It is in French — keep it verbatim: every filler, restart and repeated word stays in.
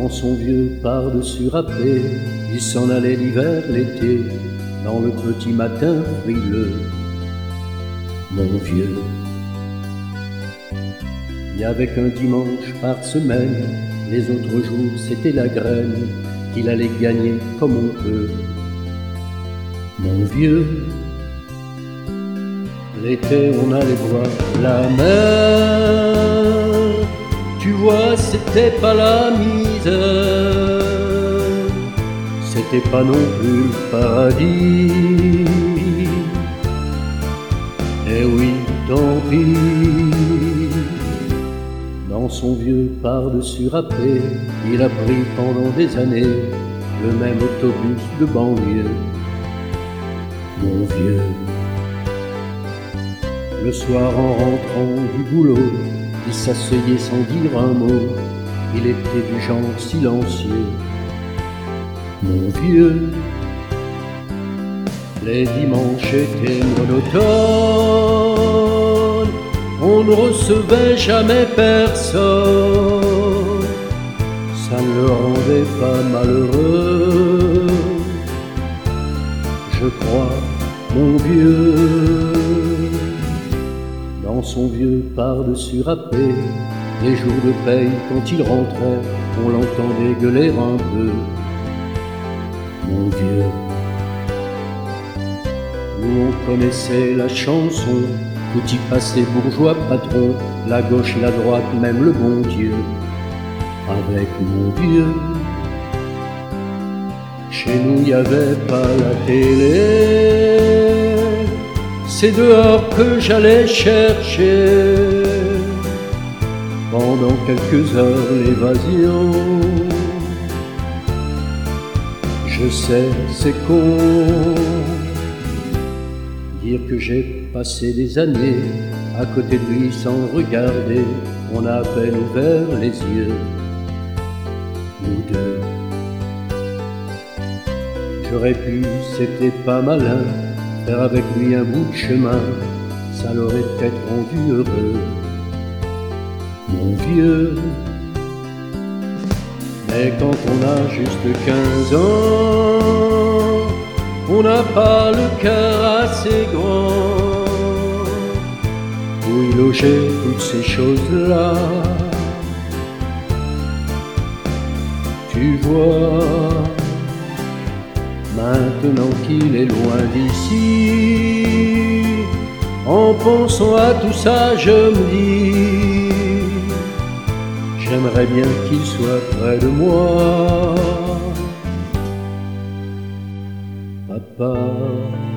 Dans son vieux par-dessus râpé, il s'en allait l'hiver, l'été, dans le petit matin frileux. Mon vieux, il y avait qu'un dimanche par semaine, les autres jours c'était la graine qu'il allait gagner comme on peut. Mon vieux, l'été on allait voir la mer, tu vois c'était pas la misère, c'était pas non plus le paradis. Eh oui, tant pis. Dans son vieux par-dessus râpé, il a pris pendant des années le même autobus de banlieue. Mon vieux, le soir en rentrant du boulot, il s'asseyait sans dire un mot, il était du genre silencieux. Mon vieux, les dimanches étaient monotones, on ne recevait jamais personne, ça ne le rendait pas malheureux. Je crois, mon vieux, dans son vieux par-dessus râpé, les jours de paye quand il rentrait, on l'entendait gueuler un peu. Mon vieux, nous on connaissait la chanson, tout y passait bourgeois patron, la gauche, la droite, même le bon Dieu. Avec mon vieux, chez nous y avait pas la télé, c'est dehors que j'allais chercher pendant quelques heures l'évasion. Je sais, c'est con dire que j'ai passé des années à côté de lui sans le regarder, on a à peine ouvert les yeux, nous deux. J'aurais pu, c'était pas malin, faire avec lui un bout de chemin, ça l'aurait peut-être rendu heureux. Mon vieux, mais quand on a juste quinze ans, on n'a pas le cœur assez grand pour y loger toutes ces choses-là. Tu vois, maintenant qu'il est loin d'ici, en pensant à tout ça, je me dis, j'aimerais bien qu'il soit près de moi. Papa.